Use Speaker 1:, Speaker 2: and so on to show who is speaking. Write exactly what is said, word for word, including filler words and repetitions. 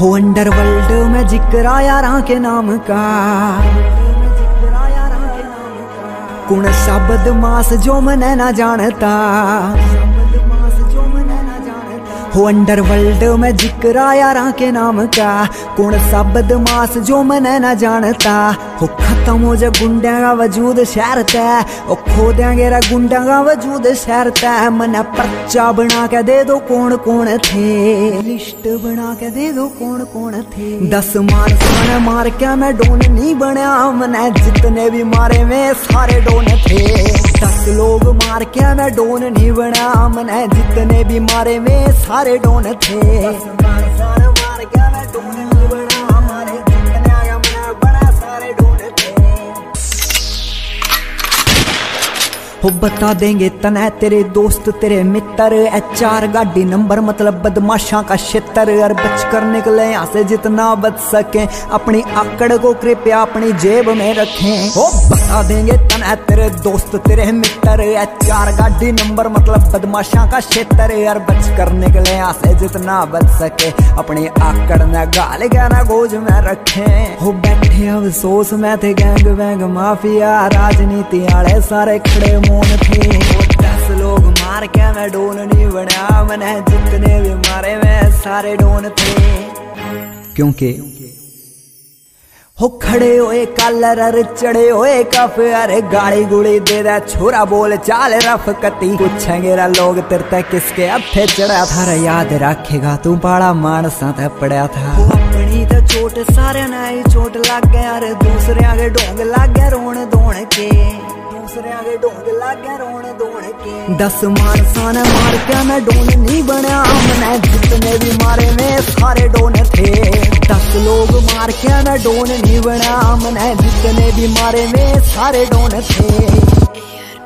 Speaker 1: हो अंडरवर्ल्ड में जिक्र यारा के नाम का, कौन सा बदमाश जो मने ना जानता। हो अंडरवर्ल्ड में जिक्र यारा के नाम का, कौन सा बदमाश जो मने ना जानता। हो खत्म हो जा गुंडा का वजूद शहर तय, ओ खो देंगे रे गुंडा का वजूद शहर तय। मने पर्चा बना के दे दो कौन कौन थे, लिस्ट बना के दे दो कौन कौन थे। दस मान खाने मार के मैं डोन नहीं बनया, मने जितने भी मारे में सारे डोन थे। दस लोग मार के मैं डोन नहीं बना, मने जितने भी मारे में सारे डोन थे। दस मार खाने मार के मैं डोन नहीं बना, हमारे जितने आगे मैं बना सारे डोन थे। हो बता देंगे तने तेरे दोस्त तेरे मित्र, एच आर गाड़ी नंबर मतलब बदमाशा का क्षेत्र। और बच कर निकले यहाँ से जितना बच सके, अपनी आकड़ को कृपया अपनी जेब में रखें। हो बता देंगे तने तेरे दोस्त तेरे मित्र, एच आर गाड़ी नंबर मतलब बदमाशा का क्षेत्र। और बच कर निकले यहाँ से जितना बच सके, अपनी आकड़ में गाल गाना गोज में रखें। हो बैठे अफसोस में थे गैंग वैंग माफिया, राजनीति आले सारे खड़े मोन थे। दस लोग मार के मैं डोन नहीं बना, मैंने जितने भी मारे में सारे डोन थे। क्योंकि हो खड़े होए कालर अर चढ़े होए कफ, अरे गाड़ी गुड़ी दे दे छोरा बोल चाल रफ कती। पूछेंगे रा लोग तेरे किसके हथे चढ़ा था, रे याद रखेगा तू बड़ा मानसा ते पड़ा था। अपनी तो चोट सारे नाई चोट लग गया, अरे दूसरे आगे डोंग लग गया रोन दोण के, दूसरे आगे डोंग लग गया रोन दोण के। दस मानसा ने मार के मैं डोन नहीं बना, मैंने जितने भी मारे में सारे डोन थे। दस लोग मार के मैं डोन नहीं बना, मैंने जितने भी मारे में सारे डोन थे।